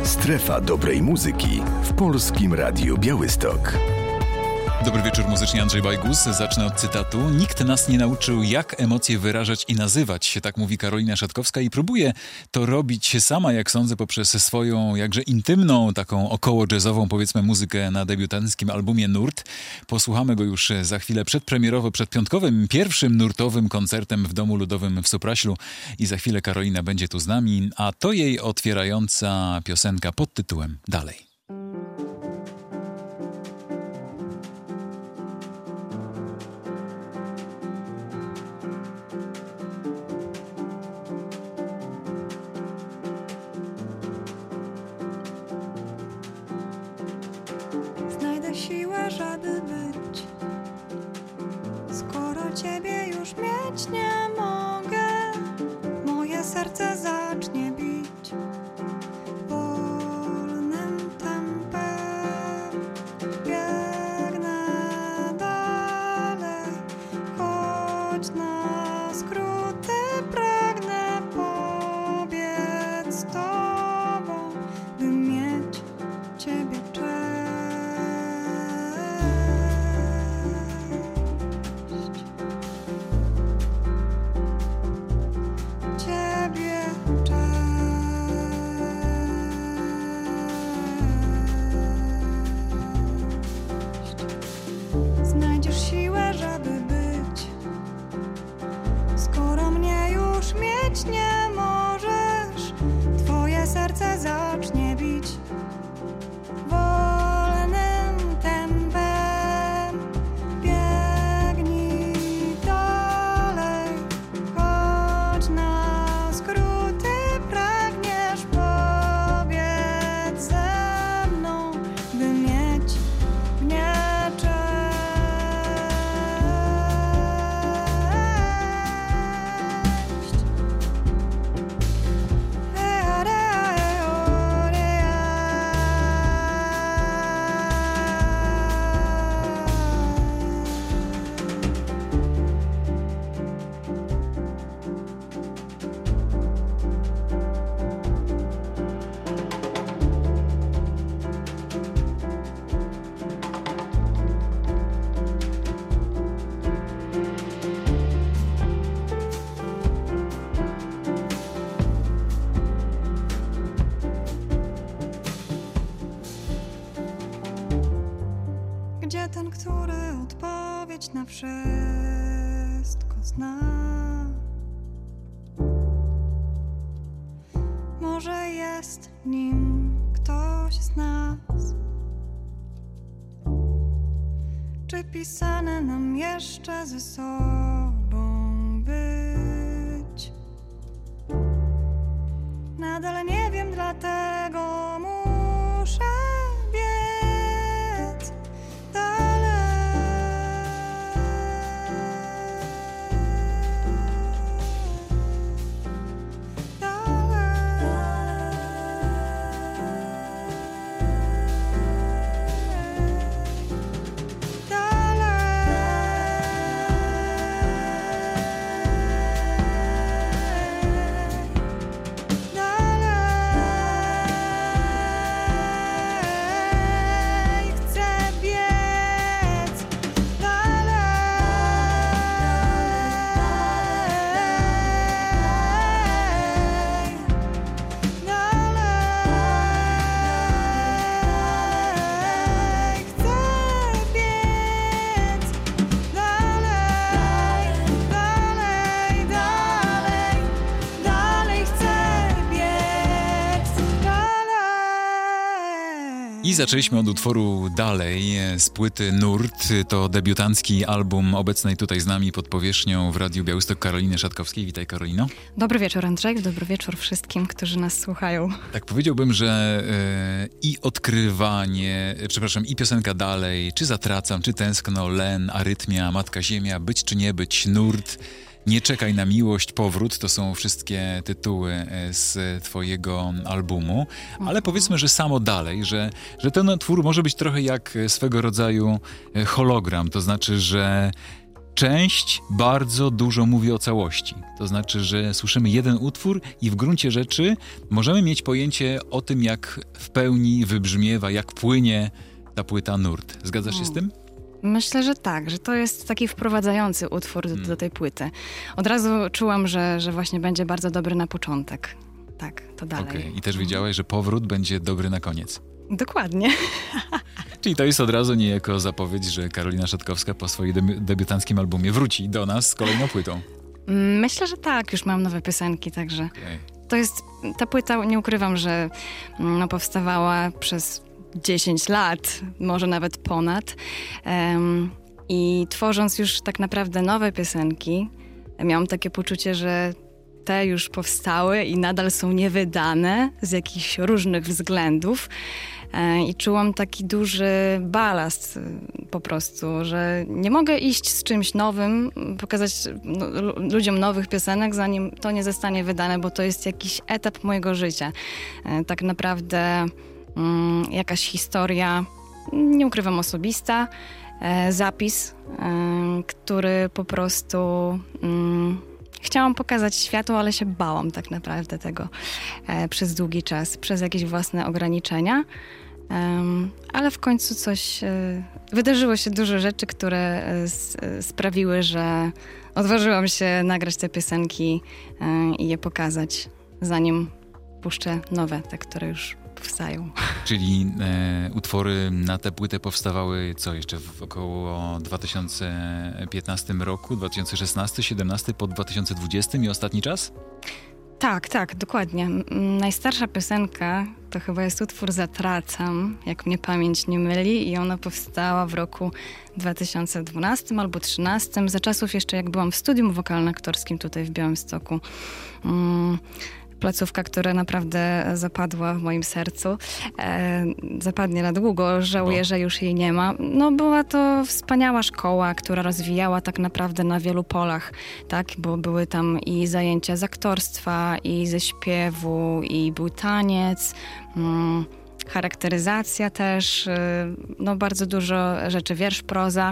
Strefa dobrej muzyki w Polskim Radiu Białystok. Dobry wieczór, muzycznie Andrzej Bajgus. Zacznę od cytatu. Nikt nas nie nauczył, jak emocje wyrażać i nazywać. Tak mówi Karolina Szatkowska i próbuje to robić sama, jak sądzę, poprzez swoją jakże intymną, taką około jazzową, powiedzmy, muzykę na debiutanckim albumie Nurt. Posłuchamy go już za chwilę przedpremierowo, przed piątkowym, pierwszym nurtowym koncertem w Domu Ludowym w Supraślu i za chwilę Karolina będzie tu z nami, a to jej otwierająca piosenka pod tytułem Dalej. Siłę, żeby być, skoro ciebie już mieć nie mogę, moje serce zacznie bić wolnym tempem, biegnę dalej, choć na skróty pragnę pobiec z tobą, by mieć ciebie znajdziesz siłę, żeby być, skoro mnie już mieć nie możesz, twoje serce zacznie bić wolnym tempem, biegnij dalej, choć na skróty pragniesz pobiec ze mną, by mieć mnie. Gdzie ten, który odpowiedź na wszystko zna? Może jest nim ktoś z nas? Czy pisane nam jeszcze ze sobą być? Nadal nie wiem, dlatego muszę biec dalej. I zaczęliśmy od utworu Dalej z płyty Nurt. To debiutancki album obecnej tutaj z nami pod powierzchnią w Radiu Białystok Karoliny Szatkowskiej. Witaj, Karolino. Dobry wieczór, Andrzej. Dobry wieczór wszystkim, którzy nas słuchają. Tak powiedziałbym, że i odkrywanie, i piosenka Dalej, czy Zatracam, czy Tęskno, Len, Arytmia, Matka Ziemia, Być czy nie być, Nurt, Nie czekaj na miłość, Powrót, to są wszystkie tytuły z twojego albumu, ale powiedzmy, że samo Dalej, że ten utwór może być trochę jak swego rodzaju hologram, to znaczy, że część bardzo dużo mówi o całości. To znaczy, że słyszymy jeden utwór i w gruncie rzeczy możemy mieć pojęcie o tym, jak w pełni wybrzmiewa, jak płynie ta płyta nurt. Zgadzasz się z tym? Myślę, że tak, że to jest taki wprowadzający utwór do tej płyty. Od razu czułam, że właśnie będzie bardzo dobry na początek. Tak, to dalej. Okej. I też wiedziałaś, że powrót będzie dobry na koniec. Dokładnie. Czyli to jest od razu niejako zapowiedź, że Karolina Szatkowska po swoim debiutanckim albumie wróci do nas z kolejną płytą. Myślę, że tak, już mam nowe piosenki, także Okay. to jest, ta płyta, nie ukrywam, że powstawała przez 10 lat, może nawet ponad. I tworząc już tak naprawdę nowe piosenki, miałam takie poczucie, że te już powstały i nadal są niewydane z jakichś różnych względów. I czułam taki duży balast po prostu, że nie mogę iść z czymś nowym, pokazać ludziom nowych piosenek, zanim to nie zostanie wydane, bo to jest jakiś etap mojego życia. Tak naprawdę jakaś historia, nie ukrywam, osobista, zapis, który po prostu chciałam pokazać światu, ale się bałam tak naprawdę tego przez długi czas, przez jakieś własne ograniczenia. Ale w końcu wydarzyło się dużo rzeczy, które sprawiły, że odważyłam się nagrać te piosenki i je pokazać, zanim puszczę nowe, te, które już powstają. Czyli utwory na tę płytę powstawały jeszcze w około 2015 roku, 2016, 2017, po 2020 i ostatni czas? Tak, dokładnie. Najstarsza piosenka to chyba jest utwór Zatracam, jak mnie pamięć nie myli, i ona powstała w roku 2012 albo 2013, za czasów jeszcze jak byłam w studium wokalno-aktorskim tutaj w Białymstoku. Placówka, która naprawdę zapadła w moim sercu. Zapadnie na długo, żałuję, że już jej nie ma. No, była to wspaniała szkoła, która rozwijała tak naprawdę na wielu polach, tak? Bo były tam i zajęcia z aktorstwa, i ze śpiewu, i był taniec, charakteryzacja też, bardzo dużo rzeczy, wiersz, proza.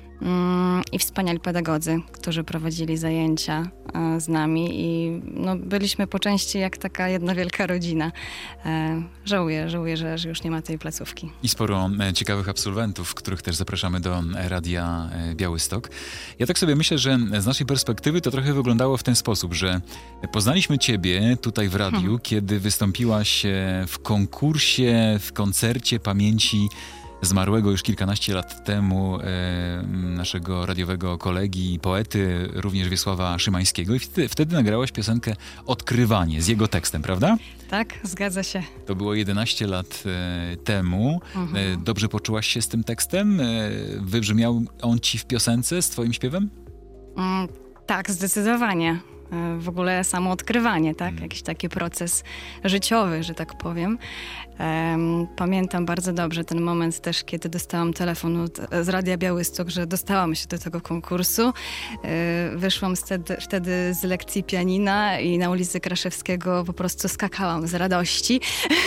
I wspaniali pedagodzy, którzy prowadzili zajęcia z nami i byliśmy po części jak taka jedna wielka rodzina. Żałuję, że już nie ma tej placówki. I sporo ciekawych absolwentów, których też zapraszamy do Radia Białystok. Ja tak sobie myślę, że z naszej perspektywy to trochę wyglądało w ten sposób, że poznaliśmy ciebie tutaj w radiu, kiedy wystąpiłaś w konkursie, w koncercie pamięci zmarłego już kilkanaście lat temu naszego radiowego kolegi i poety, również Wiesława Szymańskiego, i wtedy nagrałaś piosenkę Odkrywanie z jego tekstem, prawda? Tak, zgadza się. To było 11 lat temu. Dobrze poczułaś się z tym tekstem? Wybrzmiał on ci w piosence z twoim śpiewem? Tak, zdecydowanie. W ogóle samo odkrywanie, tak? Jakiś taki proces życiowy, że tak powiem. Pamiętam bardzo dobrze ten moment też, kiedy dostałam telefon z Radia Białystok, że dostałam się do tego konkursu. Wyszłam wtedy z lekcji pianina i na ulicy Kraszewskiego po prostu skakałam z radości,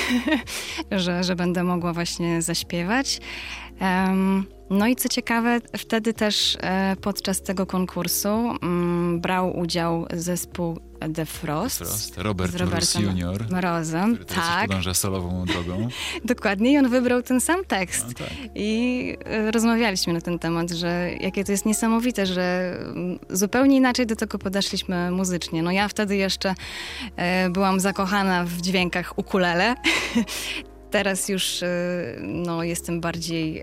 że będę mogła właśnie zaśpiewać. No i co ciekawe, wtedy też podczas tego konkursu brał udział zespół The Frost. Robert Mroz Junior. Mrozem, który teraz tak. podąża solową drogą. Dokładnie, i on wybrał ten sam tekst. No, tak. I rozmawialiśmy na ten temat, że jakie to jest niesamowite, że zupełnie inaczej do tego podeszliśmy muzycznie. No ja wtedy jeszcze byłam zakochana w dźwiękach ukulele. Teraz już jestem bardziej...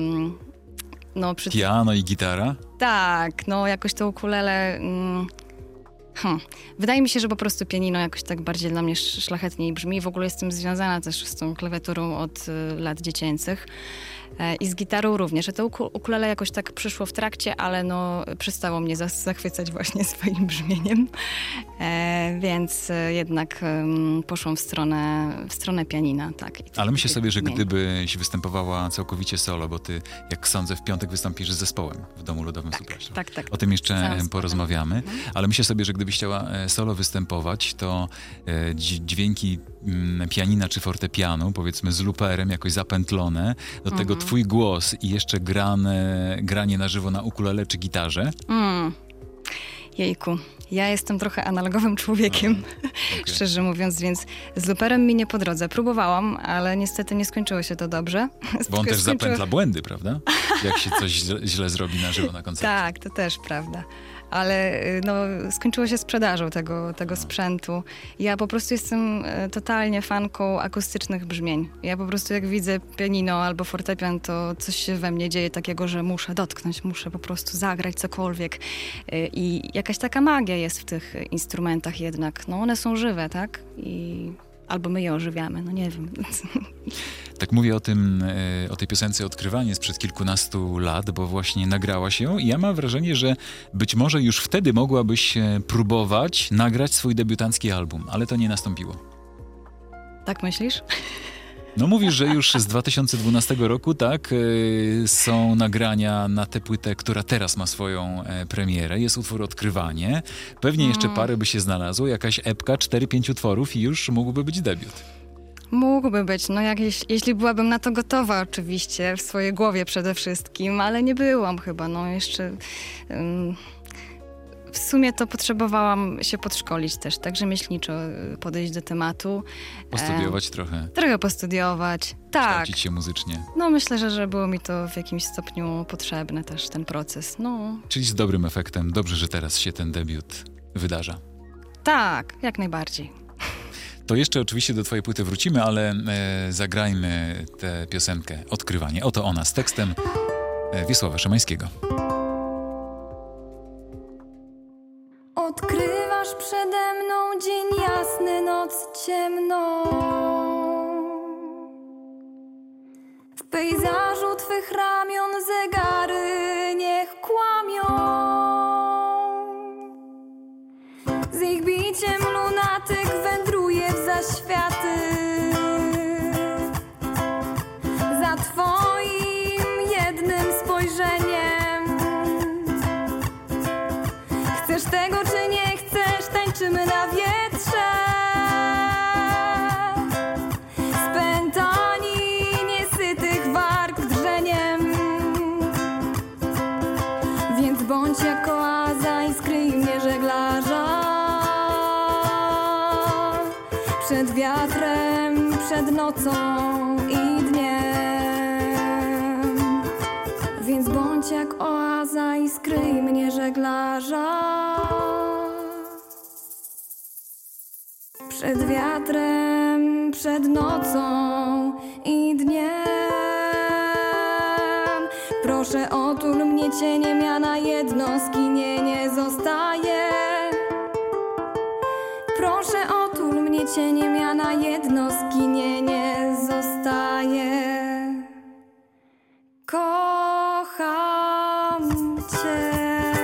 Piano i gitara? Tak, jakoś to ukulele... Wydaje mi się, że po prostu pianino jakoś tak bardziej dla mnie szlachetniej brzmi. W ogóle jestem związana też z tą klawiaturą od lat dziecięcych. I z gitarą również. To ukulele jakoś tak przyszło w trakcie, ale przestało mnie zachwycać właśnie swoim brzmieniem. Więc jednak poszłam w stronę pianina. Tak. Ale myślę sobie, że gdybyś występowała całkowicie solo, bo ty, jak sądzę, w piątek wystąpisz z zespołem w Domu Ludowym Supraślu. Tak. O tym jeszcze porozmawiamy. Ale myślę sobie, że gdybyś gdybyś chciała solo występować, to dźwięki pianina czy fortepianu, powiedzmy z luperem, jakoś zapętlone, do tego twój głos i jeszcze granie na żywo na ukulele czy gitarze. Jejku, ja jestem trochę analogowym człowiekiem, Okay. szczerze mówiąc, więc z luperem mi nie po drodze. Próbowałam, ale niestety nie skończyło się to dobrze. Bo on też zapętla błędy, prawda? Jak się coś źle zrobi na żywo na koncercie. Tak, to też prawda. Ale no, skończyło się sprzedażą tego sprzętu. Ja po prostu jestem totalnie fanką akustycznych brzmień. Ja po prostu jak widzę pianino albo fortepian, to coś się we mnie dzieje takiego, że muszę dotknąć, muszę po prostu zagrać cokolwiek. I jakaś taka magia jest w tych instrumentach jednak. No one są żywe, tak? Albo my je ożywiamy, no nie wiem. Tak mówię o tej piosence Odkrywanie sprzed kilkunastu lat, bo właśnie nagrałaś ją i ja mam wrażenie, że być może już wtedy mogłabyś próbować nagrać swój debiutancki album, ale to nie nastąpiło. Tak myślisz? No mówisz, że już z 2012 roku, tak, są nagrania na tę płytę, która teraz ma swoją premierę. Jest utwór Odkrywanie. Pewnie jeszcze parę by się znalazło, jakaś epka, 4-5 utworów i już mógłby być debiut. Mógłby być, no jeśli byłabym na to gotowa oczywiście, w swojej głowie przede wszystkim, ale nie byłam chyba, no jeszcze... W sumie to potrzebowałam się podszkolić też, tak rzemieślniczo podejść do tematu. Postudiować trochę. Trochę postudiować, tak. Kształcić się muzycznie. No myślę, że było mi to w jakimś stopniu potrzebne też, ten proces, no. Czyli z dobrym efektem. Dobrze, że teraz się ten debiut wydarza. Tak, jak najbardziej. To jeszcze oczywiście do twojej płyty wrócimy, ale zagrajmy tę piosenkę Odkrywanie. Oto ona z tekstem Wiesława Szymańskiego. Odkrywasz przede mną dzień jasny, noc ciemną. W pejzażu twych ramion zegary niech kłamią. Z ich biciem lunatyk wędruje w zaświaty. Za twoim jednym spojrzeniem. Chcesz tego czy nie chcesz, tańczymy na wietrze. Spętani niesytych warg drżeniem. Więc bądź jak oaza i skryj mnie żeglarza. Przed wiatrem, przed nocą i dniem. Więc bądź jak oaza i skryj mnie żeglarza. Przed wiatrem, przed nocą i dniem. Proszę otul mnie cieniem, ja na jedno skinienie zostaję. Proszę otul mnie cieniem, ja na jedno skinienie zostaję. Kocham cię.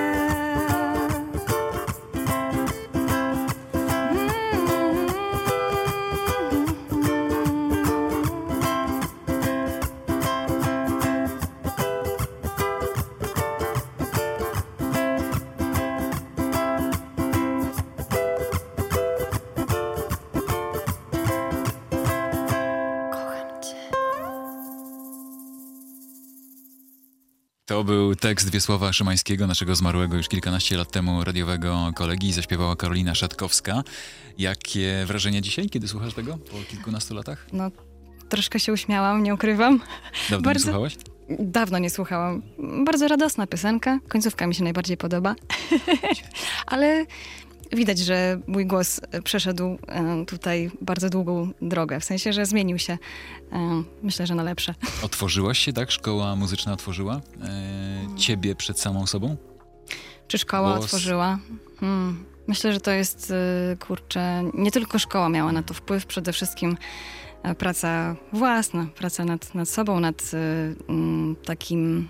To był tekst Wiesława Szymańskiego, naszego zmarłego już kilkanaście lat temu radiowego kolegi. Zaśpiewała Karolina Szatkowska. Jakie wrażenia dzisiaj, kiedy słuchasz tego po kilkunastu latach? No, troszkę się uśmiałam, nie ukrywam. Dawno nie słuchałaś? Dawno nie słuchałam. Bardzo radosna piosenka. Końcówka mi się najbardziej podoba. Ale widać, że mój głos przeszedł tutaj bardzo długą drogę. W sensie, że zmienił się. Myślę, że na lepsze. Otworzyłaś się, tak? Szkoła muzyczna otworzyła ciebie przed samą sobą? Czy szkoła otworzyła? Myślę, że to jest, kurczę, nie tylko szkoła miała na to wpływ, przede wszystkim praca własna, praca nad sobą, nad takim...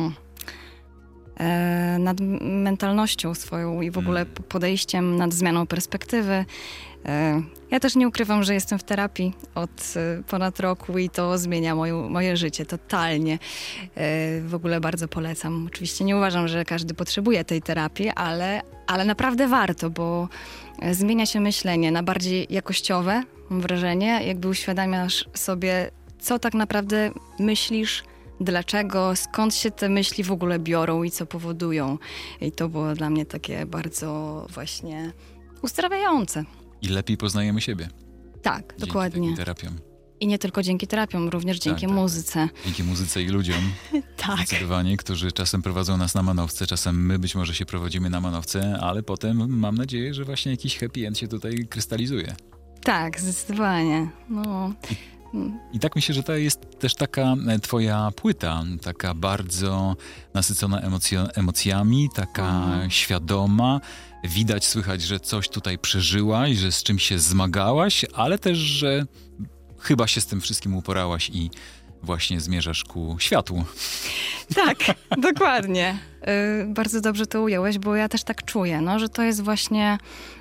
nad mentalnością swoją i w ogóle podejściem, nad zmianą perspektywy. Ja też nie ukrywam, że jestem w terapii od ponad roku i to zmienia moje życie totalnie. W ogóle bardzo polecam. Oczywiście nie uważam, że każdy potrzebuje tej terapii, ale ale naprawdę warto, bo zmienia się myślenie na bardziej jakościowe, mam wrażenie, jakby uświadamiasz sobie, co tak naprawdę myślisz, dlaczego, skąd się te myśli w ogóle biorą i co powodują. I to było dla mnie takie bardzo właśnie uzdrawiające. I lepiej poznajemy siebie. Tak, Dzięki dokładnie. takim terapiom. I nie tylko dzięki terapiom, również dzięki muzyce. Dzięki muzyce i ludziom. Tak. Zdecydowanie, którzy czasem prowadzą nas na manowce, czasem my być może się prowadzimy na manowce, ale potem mam nadzieję, że właśnie jakiś happy end się tutaj krystalizuje. Tak, zdecydowanie. No. I tak myślę, że to jest też taka twoja płyta, taka bardzo nasycona emocjami, taka świadoma. Widać, słychać, że coś tutaj przeżyłaś, że z czymś się zmagałaś, ale też, że chyba się z tym wszystkim uporałaś i właśnie zmierzasz ku światłu. Tak, dokładnie. Bardzo dobrze to ująłeś, bo ja też tak czuję, no, że to jest właśnie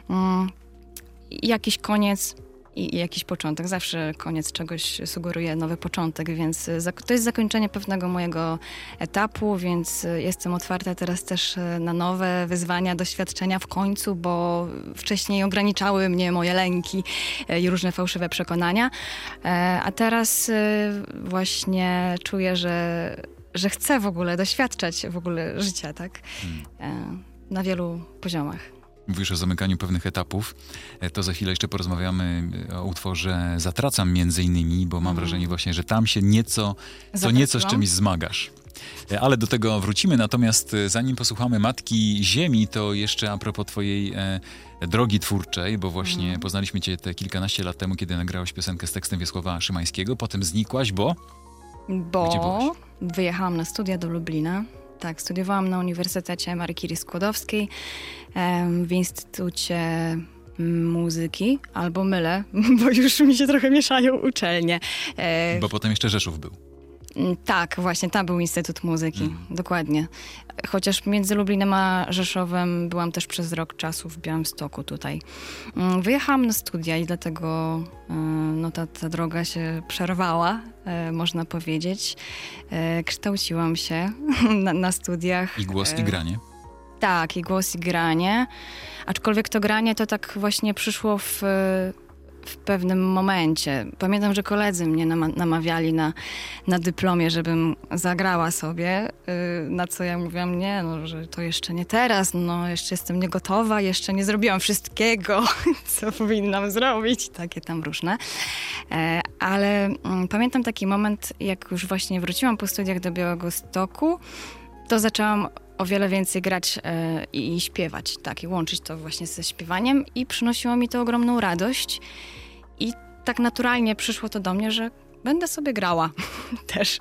jakiś koniec i jakiś początek. Zawsze koniec czegoś sugeruje nowy początek, więc to jest zakończenie pewnego mojego etapu, więc jestem otwarta teraz też na nowe wyzwania, doświadczenia w końcu, bo wcześniej ograniczały mnie moje lęki i różne fałszywe przekonania. A teraz właśnie czuję, że chcę w ogóle doświadczać w ogóle życia, tak? Na wielu poziomach. Mówisz o zamykaniu pewnych etapów, to za chwilę jeszcze porozmawiamy o utworze Zatracam między innymi, bo mam wrażenie właśnie, że tam się nieco z czymś zmagasz. Ale do tego wrócimy, natomiast zanim posłuchamy Matki Ziemi, to jeszcze a propos twojej drogi twórczej, bo właśnie poznaliśmy cię te kilkanaście lat temu, kiedy nagrałaś piosenkę z tekstem Wiesława Szymańskiego, potem znikłaś, bo gdzie byłaś? Wyjechałam na studia do Lublina. Tak, studiowałam na Uniwersytecie Marii Curie Skłodowskiej w Instytucie Muzyki, albo mylę, bo już mi się trochę mieszają uczelnie. Bo potem jeszcze Rzeszów był. Tak, właśnie, tam był Instytut Muzyki, dokładnie. Chociaż między Lublinem a Rzeszowem byłam też przez rok czasu w Białymstoku tutaj. Wyjechałam na studia i dlatego no, ta droga się przerwała, można powiedzieć. Kształciłam się na studiach. I głos, i granie. Tak, i głos, i granie. Aczkolwiek to granie to tak właśnie przyszło w pewnym momencie. Pamiętam, że koledzy mnie namawiali na dyplomie, żebym zagrała sobie, na co ja mówiłam, nie, no, że to jeszcze nie teraz, no, jeszcze jestem niegotowa, jeszcze nie zrobiłam wszystkiego, co powinnam zrobić, takie tam różne. Ale pamiętam taki moment, jak już właśnie wróciłam po studiach do Białegostoku, to zaczęłam o wiele więcej grać i śpiewać, tak, i łączyć to właśnie ze śpiewaniem i przynosiło mi to ogromną radość i tak naturalnie przyszło to do mnie, że będę sobie grała też.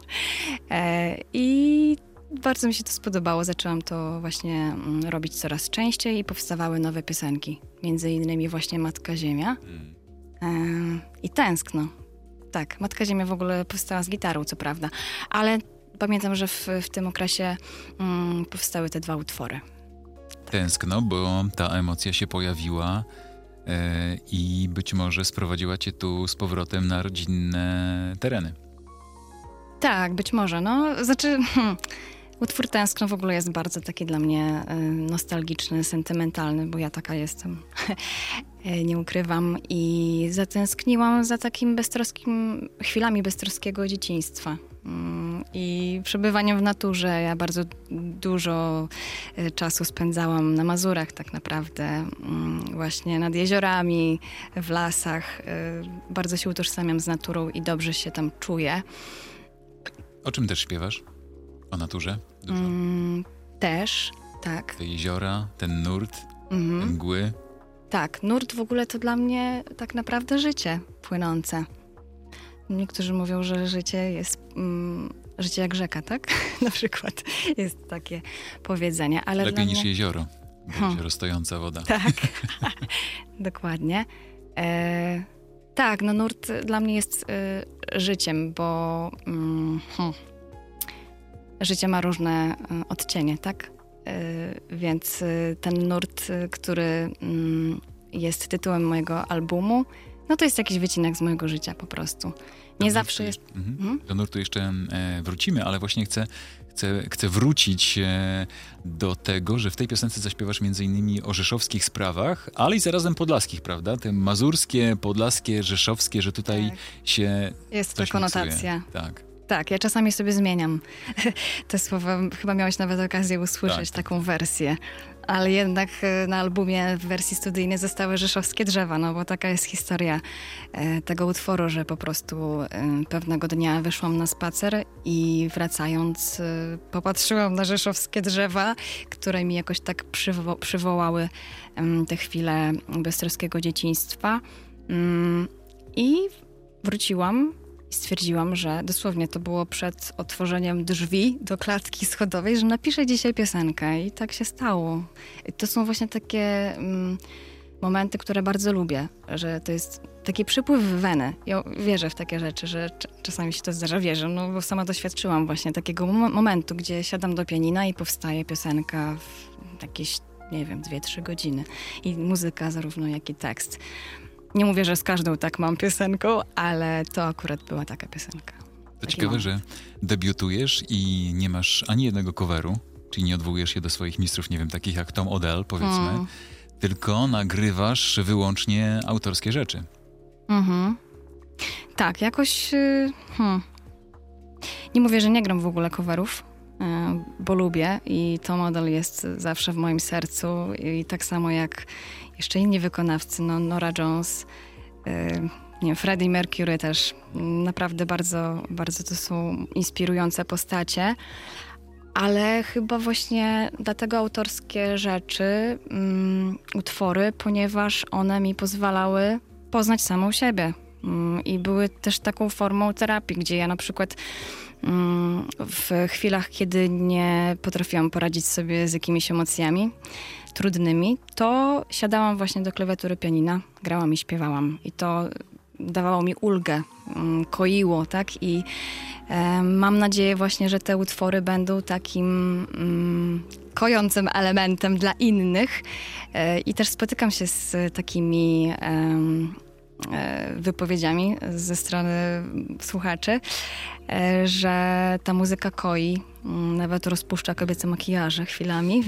I bardzo mi się to spodobało, zaczęłam to właśnie robić coraz częściej i powstawały nowe piosenki, między innymi właśnie Matka Ziemia i Tęskno. Tak, Matka Ziemia w ogóle powstała z gitarą, co prawda, ale pamiętam, że w tym okresie powstały te dwa utwory. Tęskno, bo ta emocja się pojawiła i być może sprowadziła cię tu z powrotem na rodzinne tereny. Tak, być może. No, znaczy, utwór Tęskno w ogóle jest bardzo taki dla mnie nostalgiczny, sentymentalny, bo ja taka jestem. Nie ukrywam. I zatęskniłam za takim chwilami beztroskiego dzieciństwa. I przebywaniem w naturze. Ja bardzo dużo czasu spędzałam na Mazurach tak naprawdę, właśnie nad jeziorami, w lasach. Bardzo się utożsamiam z naturą i dobrze się tam czuję. O czym też śpiewasz? O naturze? Dużo? Też, tak. Te jeziora, ten nurt, te mgły. Tak, nurt w ogóle to dla mnie tak naprawdę życie płynące. Niektórzy mówią, że życie jest życie jak rzeka, tak? Na przykład jest takie powiedzenie. Ale lepiej niż mnie... jezioro, bo jezioro stojąca woda. Tak, dokładnie. Tak, no nurt dla mnie jest życiem, bo życie ma różne odcienie, tak? Więc ten nurt, który jest tytułem mojego albumu, No to jest jakiś wycinek z mojego życia po prostu. Nie zawsze jest... Do nurtu jeszcze wrócimy, ale właśnie chcę wrócić do tego, że w tej piosence zaśpiewasz m.in. o rzeszowskich sprawach, ale i zarazem podlaskich, prawda? Te mazurskie, podlaskie, rzeszowskie, że tutaj się jest coś ta konotacja. miksuje. Tak. Tak, ja czasami sobie zmieniam te słowa. Chyba miałeś nawet okazję usłyszeć taką wersję. Ale jednak na albumie w wersji studyjnej zostały rzeszowskie drzewa, no bo taka jest historia tego utworu, że po prostu pewnego dnia wyszłam na spacer i wracając popatrzyłam na rzeszowskie drzewa, które mi jakoś tak przywołały te chwile bystrowskiego dzieciństwa. I wróciłam i stwierdziłam, że dosłownie to było przed otworzeniem drzwi do klatki schodowej, że napiszę dzisiaj piosenkę i tak się stało. I to są właśnie takie momenty, które bardzo lubię, że to jest taki przypływ weny. Ja wierzę w takie rzeczy, że czasami się to zdarza, wierzę, no bo sama doświadczyłam właśnie takiego momentu, gdzie siadam do pianina i powstaje piosenka w jakieś, nie wiem, 2-3 godziny. I muzyka zarówno, jak i tekst. Nie mówię, że z każdą tak mam piosenką, ale to akurat była taka piosenka. To ciekawe, że debiutujesz i nie masz ani jednego coveru, czyli nie odwołujesz się do swoich mistrzów, nie wiem, takich jak Tom Odell, powiedzmy, tylko nagrywasz wyłącznie autorskie rzeczy. Tak, jakoś... Nie mówię, że nie gram w ogóle coverów, bo lubię i Tom Odell jest zawsze w moim sercu i tak samo jak jeszcze inni wykonawcy, no Norah Jones, nie wiem, Freddie Mercury też. Naprawdę bardzo, bardzo to są inspirujące postacie, ale chyba właśnie dlatego autorskie rzeczy, utwory, ponieważ one mi pozwalały poznać samą siebie i były też taką formą terapii, gdzie ja na przykład w chwilach, kiedy nie potrafiłam poradzić sobie z jakimiś emocjami trudnymi, to siadałam właśnie do klawiatury pianina, grałam i śpiewałam. I to dawało mi ulgę, koiło, tak? I mam nadzieję właśnie, że te utwory będą takim kojącym elementem dla innych. I też spotykam się z takimi wypowiedziami ze strony słuchaczy, że ta muzyka koi, nawet rozpuszcza kobiece makijaże chwilami,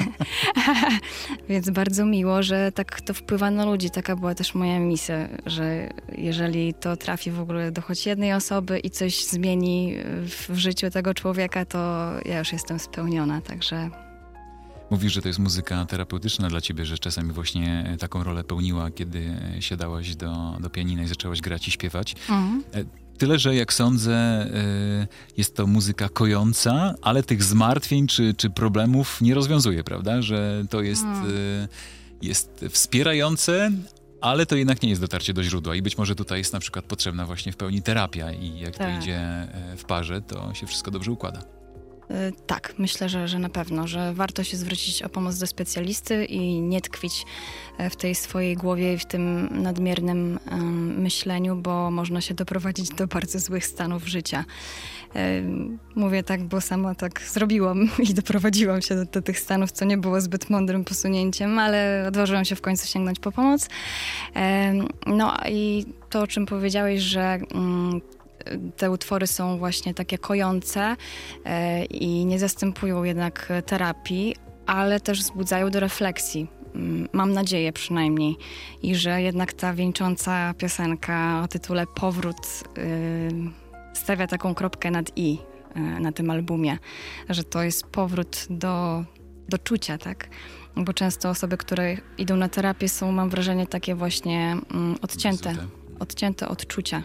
więc bardzo miło, że tak to wpływa na ludzi. Taka była też moja misja, że jeżeli to trafi w ogóle do choć jednej osoby i coś zmieni w życiu tego człowieka, to ja już jestem spełniona, także... Mówisz, że to jest muzyka terapeutyczna dla ciebie, że czasami właśnie taką rolę pełniła, kiedy siadałaś do pianina i zaczęłaś grać i śpiewać. Tyle, że jak sądzę, jest to muzyka kojąca, ale tych zmartwień czy problemów nie rozwiązuje, prawda? Że to jest wspierające, ale to jednak nie jest dotarcie do źródła i być może tutaj jest na przykład potrzebna właśnie w pełni terapia i jak to idzie w parze, to się wszystko dobrze układa. Tak, myślę, że na pewno, że warto się zwrócić o pomoc do specjalisty i nie tkwić w tej swojej głowie i w tym nadmiernym myśleniu, bo można się doprowadzić do bardzo złych stanów życia. Mówię tak, bo sama tak zrobiłam i doprowadziłam się do tych stanów, co nie było zbyt mądrym posunięciem, ale odważyłam się w końcu sięgnąć po pomoc. No i to, o czym powiedziałeś, że te utwory są właśnie takie kojące i nie zastępują jednak terapii, ale też wzbudzają do refleksji. Mam nadzieję przynajmniej. I że jednak ta wieńcząca piosenka o tytule Powrót stawia taką kropkę nad i na tym albumie. Że to jest powrót do czucia, tak? Bo często osoby, które idą na terapię są, mam wrażenie, takie właśnie odcięte od czucia.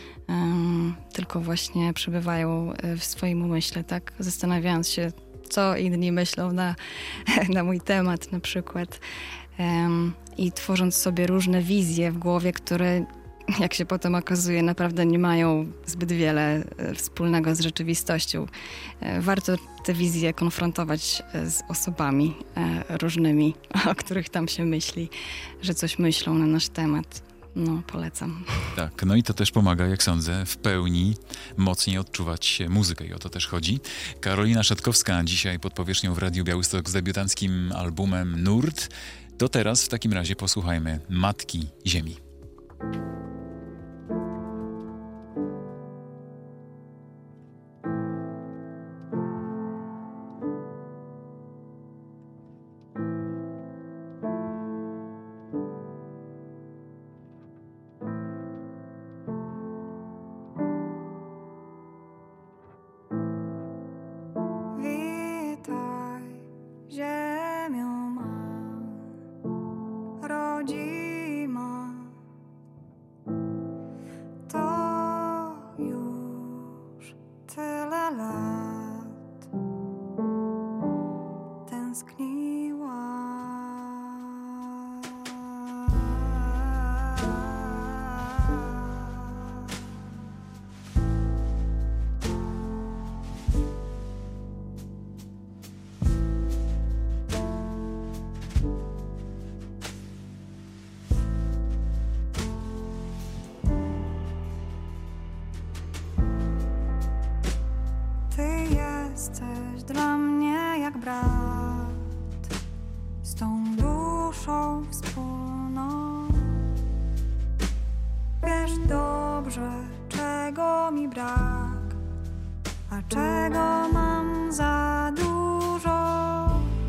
Tylko właśnie przebywają w swoim umyśle, tak? Zastanawiając się, co inni myślą na mój temat na przykład. I tworząc sobie różne wizje w głowie, które, jak się potem okazuje, naprawdę nie mają zbyt wiele wspólnego z rzeczywistością. Warto te wizje konfrontować z osobami różnymi, o których tam się myśli, że coś myślą na nasz temat. No, polecam. Tak, no i to też pomaga, jak sądzę, w pełni mocniej odczuwać muzykę i o to też chodzi. Karolina Szatkowska dzisiaj pod powierzchnią w Radiu Białystok z debiutanckim albumem Nurt. To teraz w takim razie posłuchajmy Matki Ziemi. dobrze, czego mi brak, a czego mam za dużo.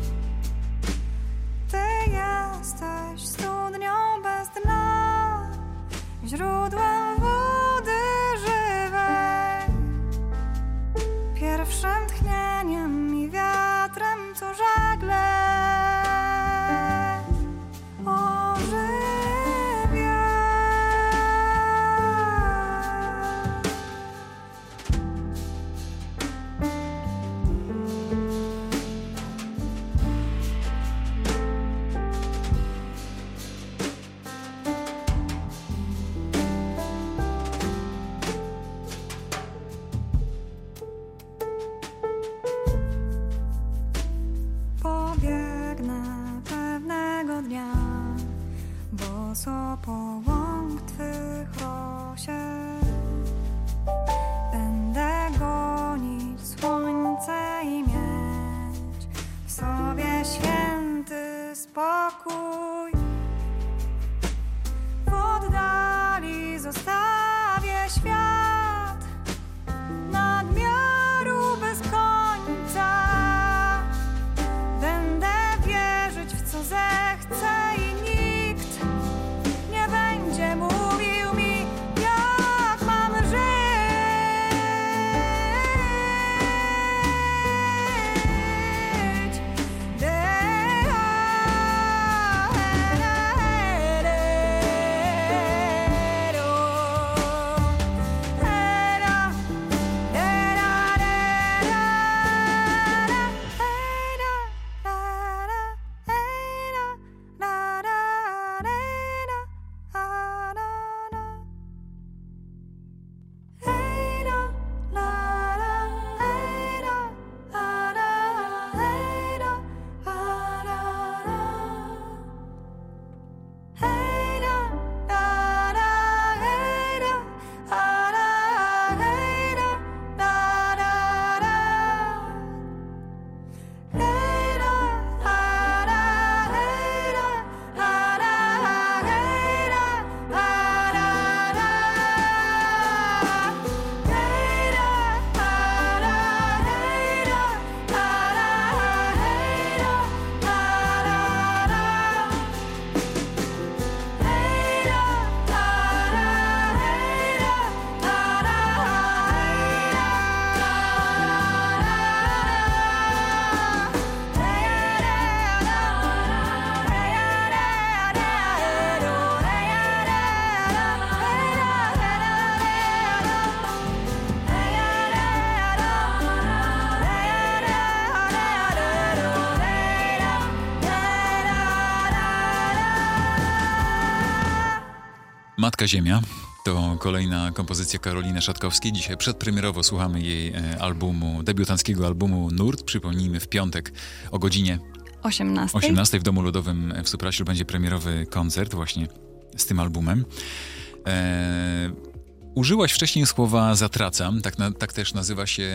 Ty jesteś studnią bez dna, źródłem wody żywej, pierwszym tchnieniem i wiatrem, co żagle boso po łąk twych rosie. Będę gonić słońce i mieć w sobie święty spokój. W oddali zostawię świat nadmiaru bez końca. Będę wierzyć w co zechcę i nikt nie będzie mówił mi, jak mam żyć. Matka Ziemia to kolejna kompozycja Karoliny Szatkowskiej. Dzisiaj przedpremierowo słuchamy jej albumu, debiutanckiego albumu Nurt. Przypomnijmy, w piątek o godzinie 18 w Domu Ludowym w Supraślu będzie premierowy koncert właśnie z tym albumem. Użyłaś wcześniej słowa zatracam, tak też nazywa się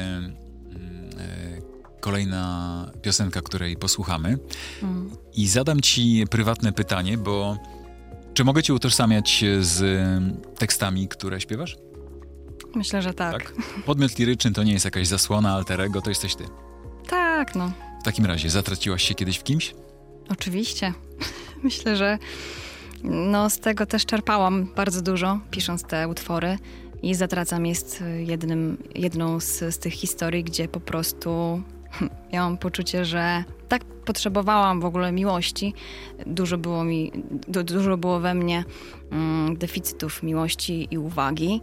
kolejna piosenka, której posłuchamy. I zadam ci prywatne pytanie, bo czy mogę cię utożsamiać z tekstami, które śpiewasz? Myślę, że tak. Podmiot liryczny to nie jest jakaś zasłona, alter ego, to jesteś ty. Tak, no. W takim razie, zatraciłaś się kiedyś w kimś? Oczywiście. Myślę, że z tego też czerpałam bardzo dużo, pisząc te utwory. I Zatracam jest jedną z tych historii, gdzie po prostu miałam poczucie, że tak potrzebowałam w ogóle miłości. Dużo było we mnie deficytów miłości i uwagi.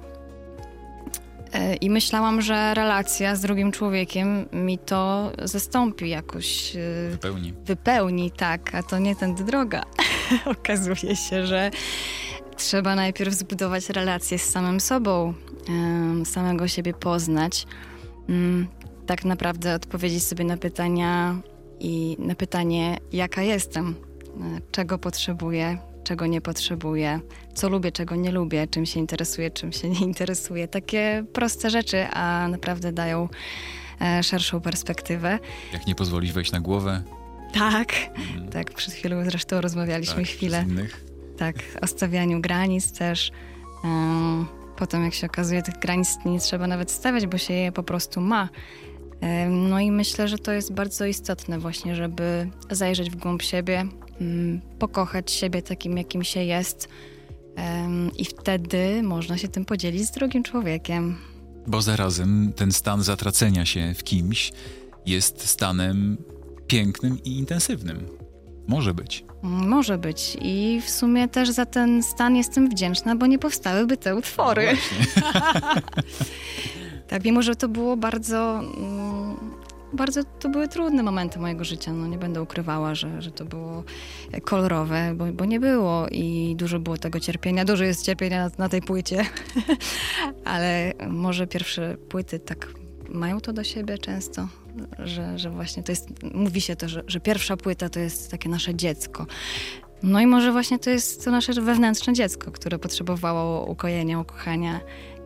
I myślałam, że relacja z drugim człowiekiem mi to zastąpi jakoś. Wypełni, tak, a to nie tędy droga. Okazuje się, że trzeba najpierw zbudować relację z samym sobą, samego siebie poznać, tak naprawdę odpowiedzieć sobie na pytania i na pytanie, jaka jestem, czego potrzebuję, czego nie potrzebuję, co lubię, czego nie lubię, czym się interesuję, czym się nie interesuję. Takie proste rzeczy, a naprawdę dają szerszą perspektywę. Jak nie pozwolić wejść na głowę. Tak, przed chwilą zresztą rozmawialiśmy chwilę. Innych. Tak, o stawianiu granic też. potem jak się okazuje, tych granic nie trzeba nawet stawiać, bo się je po prostu ma. No i myślę, że to jest bardzo istotne właśnie, żeby zajrzeć w głąb siebie, pokochać siebie takim, jakim się jest i wtedy można się tym podzielić z drugim człowiekiem. Bo zarazem ten stan zatracenia się w kimś jest stanem pięknym i intensywnym. Może być. Może być. I w sumie też za ten stan jestem wdzięczna, bo nie powstałyby te utwory. No tak, mimo że to było bardzo to były trudne momenty mojego życia. No, nie będę ukrywała, że to było kolorowe, bo nie było i dużo było tego cierpienia. Dużo jest cierpienia na tej płycie. Ale może pierwsze płyty tak mają to do siebie często, że właśnie to jest, mówi się to, że pierwsza płyta to jest takie nasze dziecko. No i może właśnie to jest to nasze wewnętrzne dziecko, które potrzebowało ukojenia, ukochania.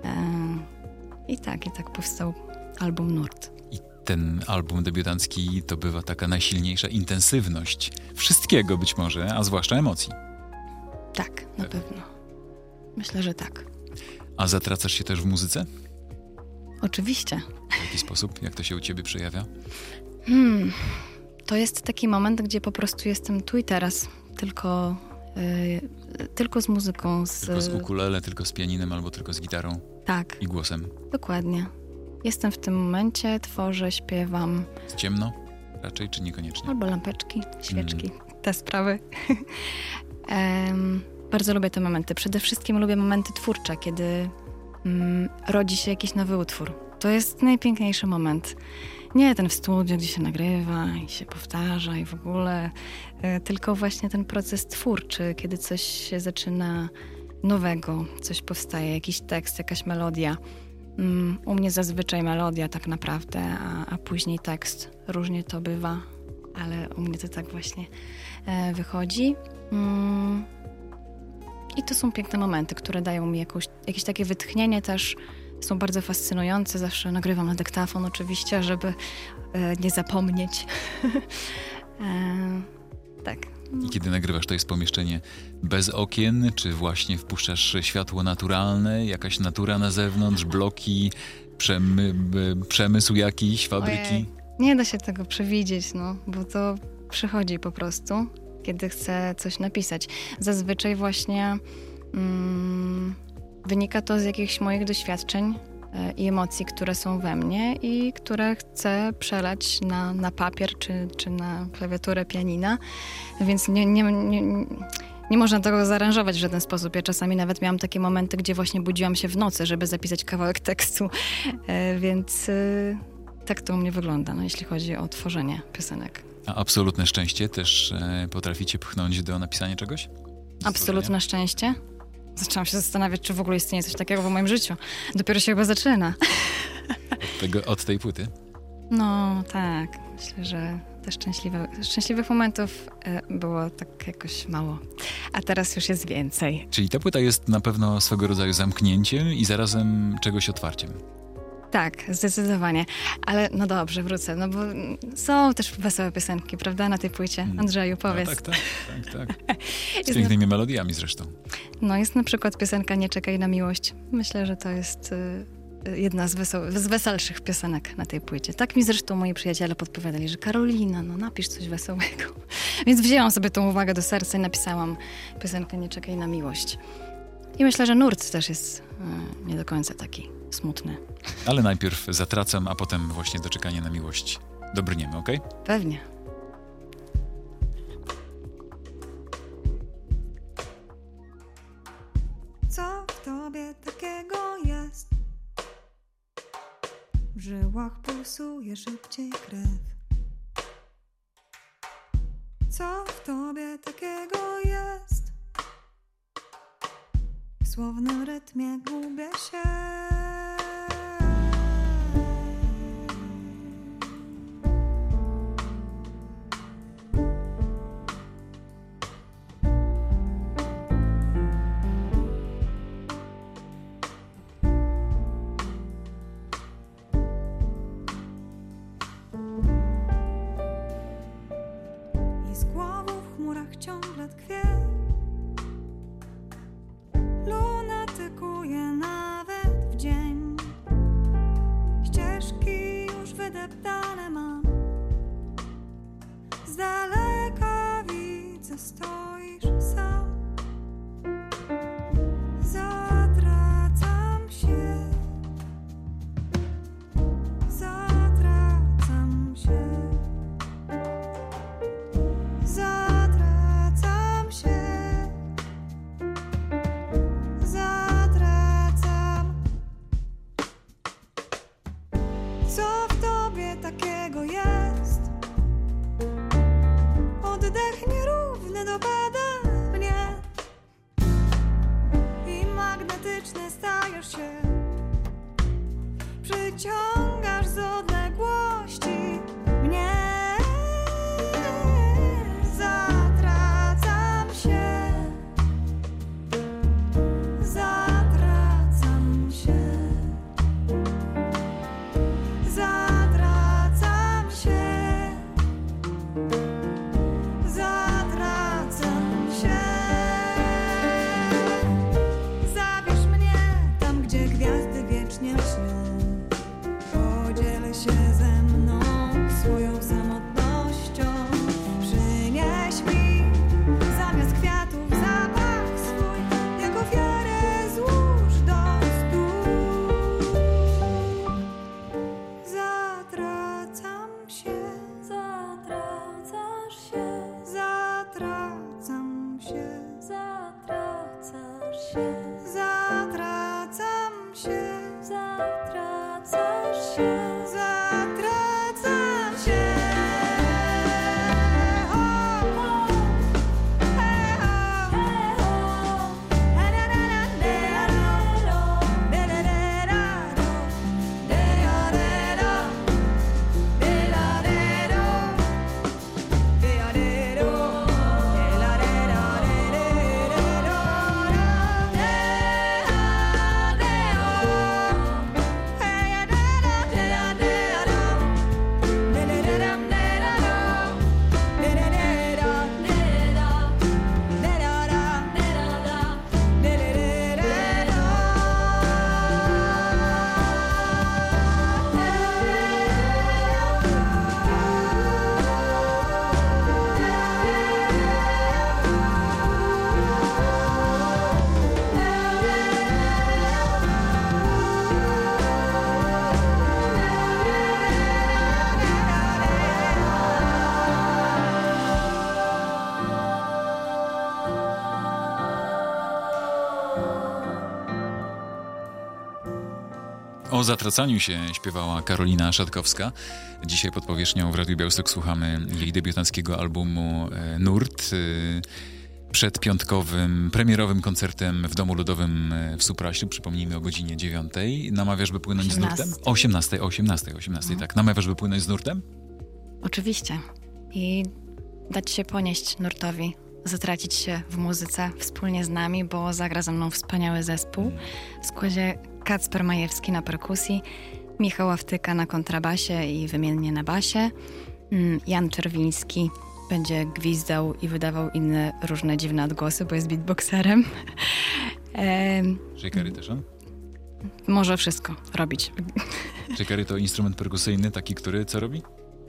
I tak powstał album Nurt. I ten album debiutancki to bywa taka najsilniejsza intensywność wszystkiego być może, a zwłaszcza emocji. Tak, na pewno. Myślę, że tak. A zatracasz się też w muzyce? Oczywiście. W jaki sposób? Jak to się u ciebie przejawia? To jest taki moment, gdzie po prostu jestem tu i teraz. Tylko z muzyką. Tylko z ukulele, tylko z pianinem albo tylko z gitarą Tak, i głosem. dokładnie. Jestem w tym momencie, tworzę, śpiewam. Jest ciemno raczej, czy niekoniecznie? Albo lampeczki, świeczki, te sprawy. Bardzo lubię te momenty. Przede wszystkim lubię momenty twórcze, kiedy rodzi się jakiś nowy utwór. To jest najpiękniejszy moment. Nie ten w studiu, gdzie się nagrywa i się powtarza i w ogóle, tylko właśnie ten proces twórczy, kiedy coś się zaczyna nowego, coś powstaje, jakiś tekst, jakaś melodia. U mnie zazwyczaj melodia tak naprawdę, a później tekst. Różnie to bywa, ale u mnie to tak właśnie wychodzi. I to są piękne momenty, które dają mi jakieś takie wytchnienie też. Są bardzo fascynujące. Zawsze nagrywam na dyktafon oczywiście, żeby nie zapomnieć. Tak. I kiedy nagrywasz, to jest pomieszczenie bez okien, czy właśnie wpuszczasz światło naturalne, jakaś natura na zewnątrz, bloki, przemysł jakiś, fabryki? Ojej. Nie da się tego przewidzieć, bo to przychodzi po prostu, kiedy chcę coś napisać. Zazwyczaj właśnie wynika to z jakichś moich doświadczeń i emocji, które są we mnie i które chcę przelać na papier czy na klawiaturę pianina, więc nie można tego zaaranżować w żaden sposób. Ja czasami nawet miałam takie momenty, gdzie właśnie budziłam się w nocy, żeby zapisać kawałek tekstu, więc tak to u mnie wygląda, jeśli chodzi o tworzenie piosenek. A absolutne szczęście też potraficie pchnąć do napisania czegoś? Absolutne szczęście? Zaczęłam się zastanawiać, czy w ogóle istnieje coś takiego w moim życiu. Dopiero się chyba zaczyna. Od tej płyty? No tak, myślę, że te szczęśliwych momentów było tak jakoś mało. A teraz już jest więcej. Czyli ta płyta jest na pewno swego rodzaju zamknięciem i zarazem czegoś otwarciem. Tak, zdecydowanie. Ale no dobrze, wrócę, bo są też wesołe piosenki, prawda, na tej płycie. Andrzeju, powiedz. No, tak. Z pięknymi melodiami zresztą. No jest na przykład piosenka Nie czekaj na miłość. Myślę, że to jest jedna z weselszych piosenek na tej płycie. Tak mi zresztą moi przyjaciele podpowiadali, że Karolina, napisz coś wesołego. Więc wzięłam sobie tą uwagę do serca i napisałam piosenkę Nie czekaj na miłość. I myślę, że nurt też jest nie do końca taki smutny. Ale najpierw zatracam, a potem właśnie do czekania na miłość dobrniemy, okej? Pewnie. Co w tobie takiego jest? W żyłach pulsuje szybciej krew. Co w tobie takiego jest? W słownym rytmie gubię się. I z głową w chmurach ciągle tkwie. Lunatykuje na wieczny stajesz się. Przyciągasz z odległości mnie. Zatracam się. Zatracam się. Zatracam się. Zatracam się. Zabierz mnie tam, gdzie gwiazdy wiecznie śnią. Podziel się ze mną swoją samotnością. Przynieś mi zamiast kwiatów zapach swój. Jak ofiarę złóż do stóp. Zatracam się. Zatracasz się. Zatracam się. Zatracasz się. Zatracam się. Zatracasz się. Zatracam się. Oh, oh. Hey, oh. Hey, oh. Ha-da-da-da-da-da-da. Da-da-da-da-da. Da-da-da-da. Da-da-da-da. O zatracaniu się śpiewała Karolina Szatkowska. Dzisiaj pod powierzchnią w Radiu Białystok słuchamy jej debiutanckiego albumu Nurt. Przed piątkowym, premierowym koncertem w Domu Ludowym w Supraślu, przypomnijmy o godzinie 9. Namawiasz, by płynąć z nurtem? 18, tak. Namawiasz, by płynąć z nurtem? Oczywiście. I dać się ponieść nurtowi, zatracić się w muzyce wspólnie z nami, bo zagra ze mną wspaniały zespół w składzie Kacper Majewski na perkusji, Michał Awtyka na kontrabasie i wymiennie na basie, Jan Czerwiński będzie gwizdał i wydawał inne różne dziwne odgłosy, bo jest beatboxerem. Shakery też, on? Może wszystko robić. Shakery to instrument perkusyjny, taki, który co robi?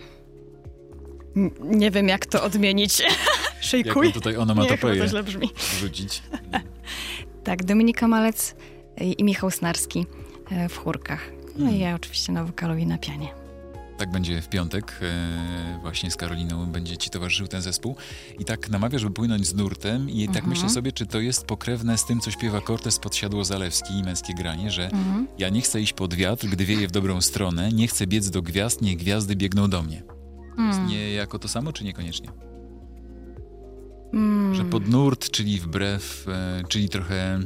Nie wiem, jak to odmienić. Szejkuj. Jak tutaj onomatopeję to źle brzmi. wrzucić. Tak, Dominika Malec i Michał Snarski w chórkach. No i ja oczywiście na wokalu i na pianie. Tak będzie w piątek. Właśnie z Karoliną będzie ci towarzyszył ten zespół. I tak namawiasz, by płynąć z nurtem i tak myślę sobie, czy to jest pokrewne z tym, co śpiewa Cortez Podsiadło-Zalewski i Męskie Granie, że ja nie chcę iść pod wiatr, gdy wieje w dobrą stronę, nie chcę biec do gwiazd, niech gwiazdy biegną do mnie. Jest nie jako to samo, czy niekoniecznie? Że pod nurt, czyli wbrew, czyli trochę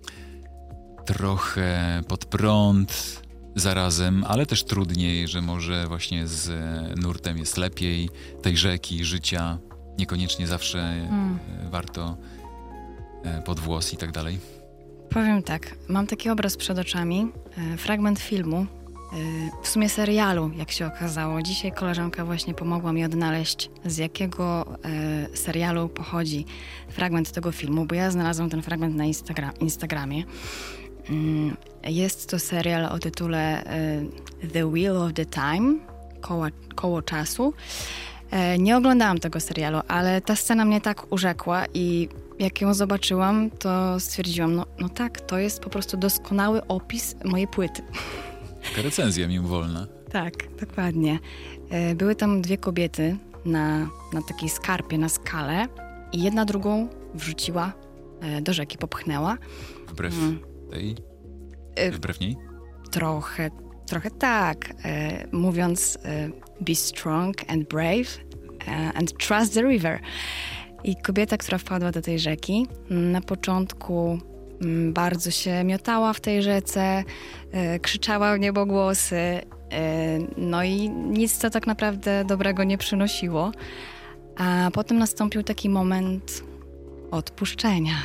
pod prąd zarazem, ale też trudniej, że może właśnie z nurtem jest lepiej, tej rzeki, życia, niekoniecznie zawsze warto pod włos i tak dalej. Powiem tak, mam taki obraz przed oczami, fragment filmu, w sumie serialu, jak się okazało. Dzisiaj koleżanka właśnie pomogła mi odnaleźć, z jakiego serialu pochodzi fragment tego filmu, bo ja znalazłam ten fragment na Instagramie. Jest to serial o tytule The Wheel of the Time, koło czasu. Nie oglądałam tego serialu, ale ta scena mnie tak urzekła i jak ją zobaczyłam, to stwierdziłam, no tak, to jest po prostu doskonały opis mojej płyty. Taka recenzja mimowolna. Tak, dokładnie. Były tam dwie kobiety na takiej skarpie, na skale i jedna drugą wrzuciła do rzeki, popchnęła. Wbrew tej? Wbrew niej? Trochę tak. Mówiąc be strong and brave and trust the river. I kobieta, która wpadła do tej rzeki, na początku Bardzo się miotała w tej rzece, krzyczała w niebogłosy, no i nic to tak naprawdę dobrego nie przynosiło. A potem nastąpił taki moment odpuszczenia.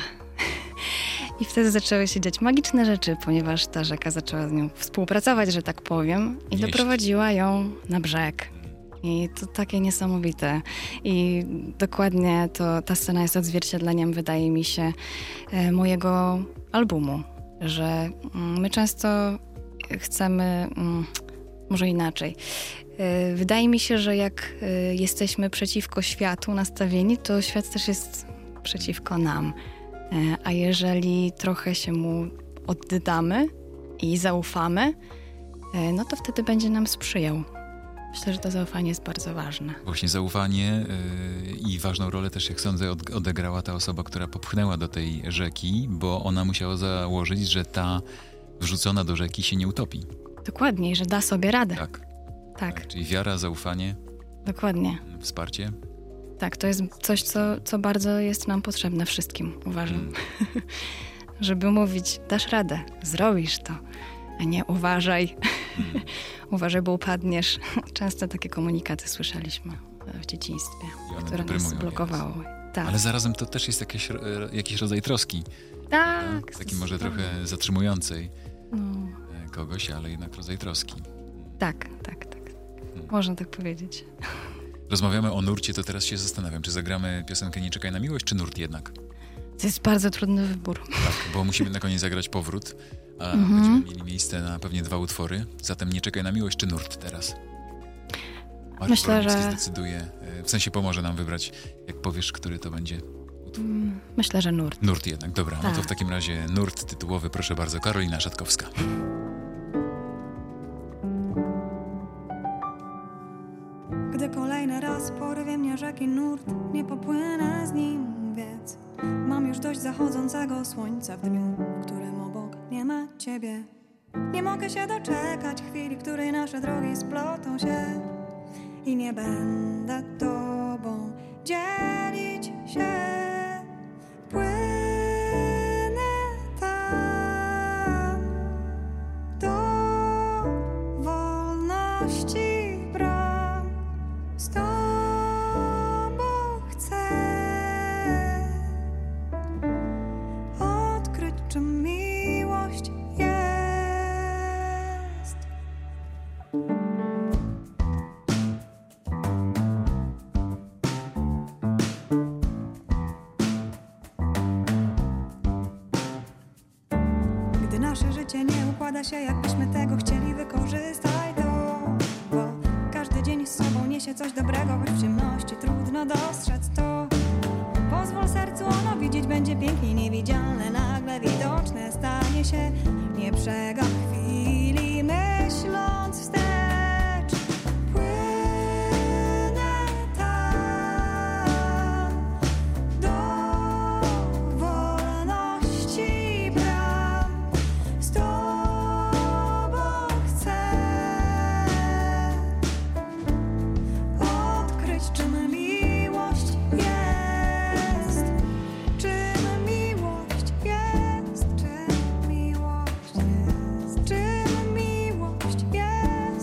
I wtedy zaczęły się dziać magiczne rzeczy, ponieważ ta rzeka zaczęła z nią współpracować, że tak powiem, i doprowadziła ją na brzeg. I to takie niesamowite. I dokładnie ta scena jest odzwierciedleniem, wydaje mi się, mojego albumu, że my często chcemy, może inaczej. Wydaje mi się, że jak jesteśmy przeciwko światu nastawieni, to świat też jest przeciwko nam. A jeżeli trochę się mu oddamy i zaufamy, no to wtedy będzie nam sprzyjał. Myślę, że to zaufanie jest bardzo ważne. Właśnie zaufanie i ważną rolę też, jak sądzę, odegrała ta osoba, która popchnęła do tej rzeki, bo ona musiała założyć, że ta wrzucona do rzeki się nie utopi. Dokładnie, że da sobie radę. Tak. Czyli wiara, zaufanie. Dokładnie. Wsparcie. Tak, to jest coś, co bardzo jest nam potrzebne wszystkim, uważam. Żeby mówić, dasz radę, zrobisz to, a nie uważaj. Uważaj, bo upadniesz. Często takie komunikaty słyszeliśmy w dzieciństwie, które nas blokowało. Tak. Ale zarazem to też jest jakiś rodzaj troski. Tak. Taki może trochę zatrzymującej kogoś, ale jednak rodzaj troski. Tak. Można tak powiedzieć. Rozmawiamy o nurcie, to teraz się zastanawiam, czy zagramy piosenkę Nie czekaj na miłość, czy nurt jednak? To jest bardzo trudny wybór. Tak, bo musimy na koniec zagrać powrót, a będziemy mieli miejsce na pewnie 2 utwory. Zatem Nie czekaj na miłość, czy nurt teraz? Myślę, że zdecyduje, w sensie pomoże nam wybrać, jak powiesz, który to będzie utwór. Myślę, że nurt. Nurt jednak, dobra. Tak. No to w takim razie nurt tytułowy, proszę bardzo, Karolina Szatkowska. Gdy kolejny raz porwie mnie rzeki nurt, nie popłynę z nim, więc mam już dość zachodzącego słońca w dniu, w którym obok nie ma ciebie. Nie mogę się doczekać chwili, w której nasze drogi splotą się i nie będę tobą dzielić się. Płynę tam do wolności bram. Z tobą chcę odkryć, czym miłość jest. Gdy nasze życie nie układa się, jakbyśmy tego chcieli, wykorzystaj to, bo każdy dzień z sobą niesie coś dobrego, choć w ciemności trudno dostrzec to. Pozwól sercu ono widzieć, będzie pięknie niewidzialne, nagle widoczne stanie się. Nie przegap chwili, myśląc wstecz. Płynę tam do wolności bram. Z tobą chcę odkryć, czym miłość jest. Czym miłość jest. Czym miłość jest. Czym miłość jest.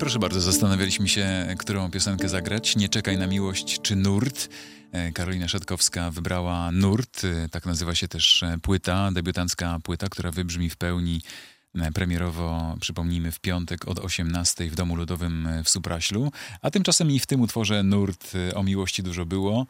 Proszę bardzo, zastanawialiśmy się, którą piosenkę zagrać. Nie czekaj na miłość czy nurt. Karolina Szatkowska wybrała nurt. Tak nazywa się też płyta, debiutancka płyta, która wybrzmi w pełni premierowo, przypomnijmy, w piątek od 18:00 w Domu Ludowym w Supraślu. A tymczasem i w tym utworze nurt o miłości dużo było.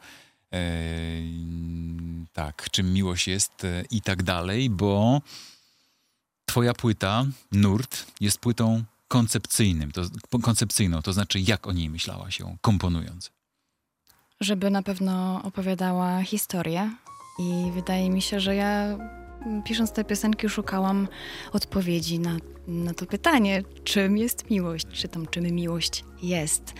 Tak, czym miłość jest i tak dalej, bo twoja płyta, nurt, jest płytą koncepcyjną, to znaczy jak o niej myślałaś ją komponując? Żeby na pewno opowiadała historię i wydaje mi się, że ja pisząc te piosenki szukałam odpowiedzi na to pytanie, czym jest miłość, czym miłość jest.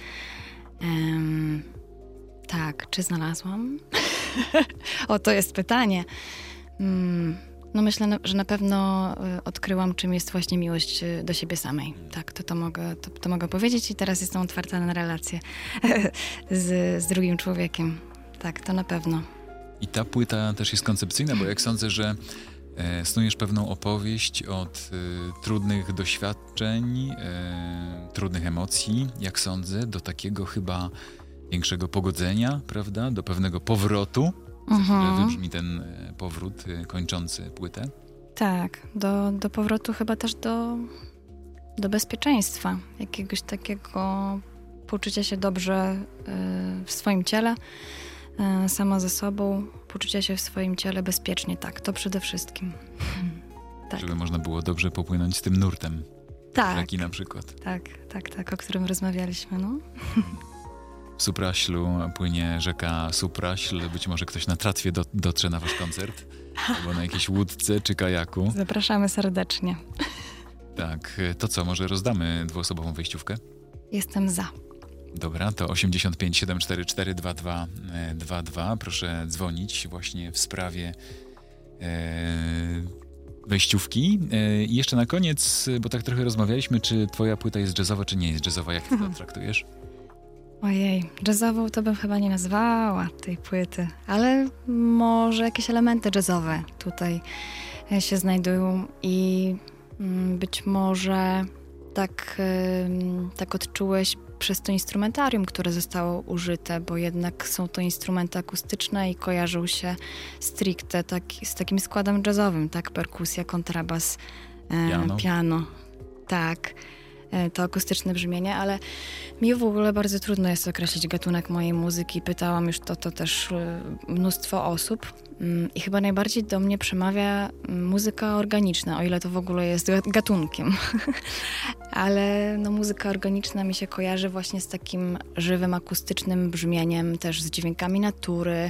Tak, czy znalazłam? O, to jest pytanie. No myślę, że na pewno odkryłam, czym jest właśnie miłość do siebie samej. Tak, to mogę powiedzieć i teraz jestem otwarta na relację z drugim człowiekiem. Tak, to na pewno. I ta płyta też jest koncepcyjna, bo jak sądzę, że snujesz pewną opowieść od trudnych doświadczeń, trudnych emocji, jak sądzę, do takiego chyba większego pogodzenia, prawda? Do pewnego powrotu. Że wybrzmi ten powrót kończący płytę. Tak, do powrotu chyba też do bezpieczeństwa. Jakiegoś takiego poczucia się dobrze w swoim ciele, sama ze sobą, poczucia się w swoim ciele bezpiecznie. Tak, to przede wszystkim. Tak. Żeby można było dobrze popłynąć z tym nurtem. Tak. Rzeki na przykład. Tak, o którym rozmawialiśmy, no. W Supraślu płynie rzeka Supraśl. Być może ktoś na tratwie dotrze na wasz koncert. Albo na jakiejś łódce czy kajaku. Zapraszamy serdecznie. Tak. To co, może rozdamy dwuosobową wejściówkę? Jestem za. Dobra, to 85 744 2222. Proszę dzwonić właśnie w sprawie wejściówki. I jeszcze na koniec, bo tak trochę rozmawialiśmy, czy twoja płyta jest jazzowa, czy nie jest jazzowa? Jak ty to traktujesz? Ojej, jazzową to bym chyba nie nazwała tej płyty, ale może jakieś elementy jazzowe tutaj się znajdują i być może tak odczułeś przez to instrumentarium, które zostało użyte, bo jednak są to instrumenty akustyczne i kojarzą się stricte z takim składem jazzowym, tak? Perkusja, kontrabas, piano. Tak. To akustyczne brzmienie, ale mi w ogóle bardzo trudno jest określić gatunek mojej muzyki. Pytałam już to też mnóstwo osób i chyba najbardziej do mnie przemawia muzyka organiczna, o ile to w ogóle jest gatunkiem. Ale no, muzyka organiczna mi się kojarzy właśnie z takim żywym, akustycznym brzmieniem, też z dźwiękami natury,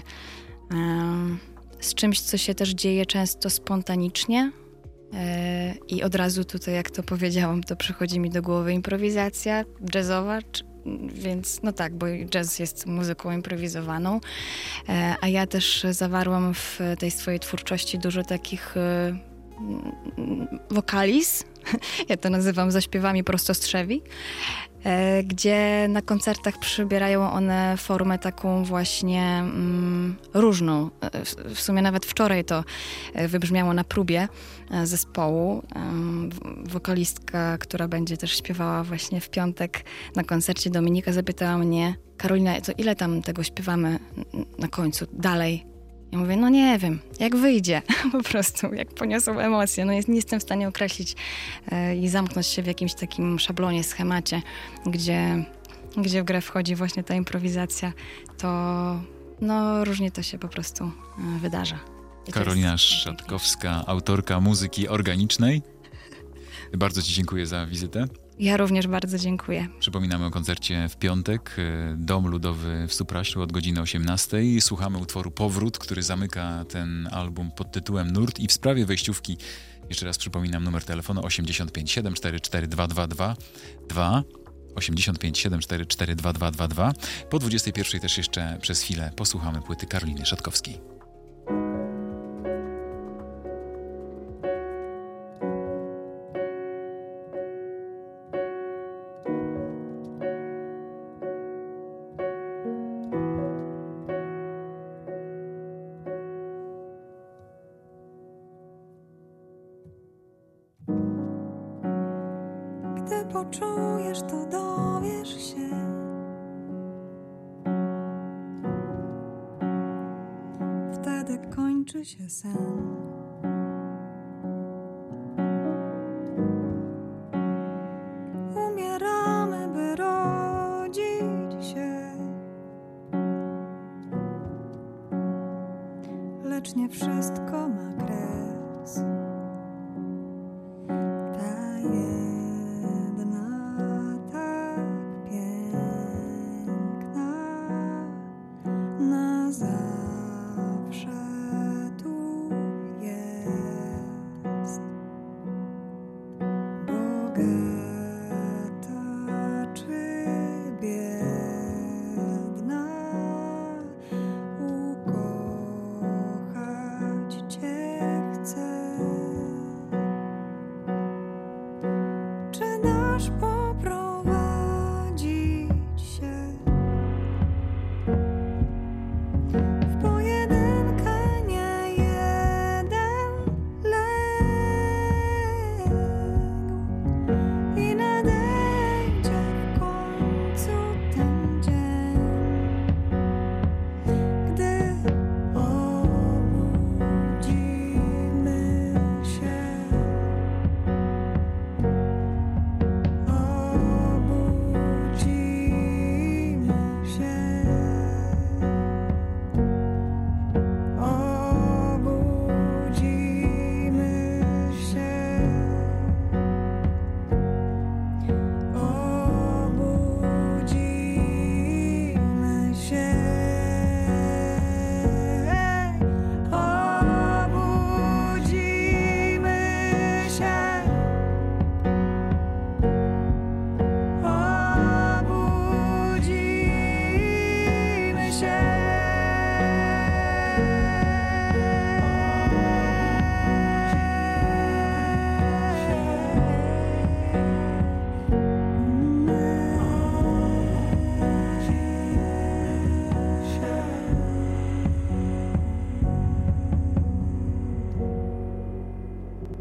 z czymś, co się też dzieje często spontanicznie. I od razu tutaj, jak to powiedziałam, to przychodzi mi do głowy improwizacja jazzowa, więc no tak, bo jazz jest muzyką improwizowaną, a ja też zawarłam w tej swojej twórczości dużo takich wokaliz, ja to nazywam zaśpiewami prostostrzewi, gdzie na koncertach przybierają one formę taką właśnie różną. W sumie nawet wczoraj to wybrzmiało na próbie zespołu. Wokalistka, która będzie też śpiewała właśnie w piątek na koncercie, Dominika, zapytała mnie: Karolina, to ile tam tego śpiewamy na końcu dalej? Ja mówię, no nie wiem, jak wyjdzie, po prostu, jak poniosą emocje. No nie jestem w stanie określić i zamknąć się w jakimś takim szablonie, schemacie, gdzie w grę wchodzi właśnie ta improwizacja, to no różnie to się po prostu wydarza. Karolina Szatkowska, autorka muzyki organicznej. Bardzo ci dziękuję za wizytę. Ja również bardzo dziękuję. Przypominamy o koncercie w piątek, Dom Ludowy w Supraślu od godziny 18:00. Słuchamy utworu Powrót, który zamyka ten album pod tytułem Nurt. I w sprawie wejściówki, jeszcze raz przypominam numer telefonu 85 744 2222, 85 744 2222. Po 21:00 też jeszcze przez chwilę posłuchamy płyty Karoliny Szatkowskiej. poczujesz, to dowiesz się. Wtedy kończy się sen. Umieramy, by rodzić się, lecz nie wszystko ma krew.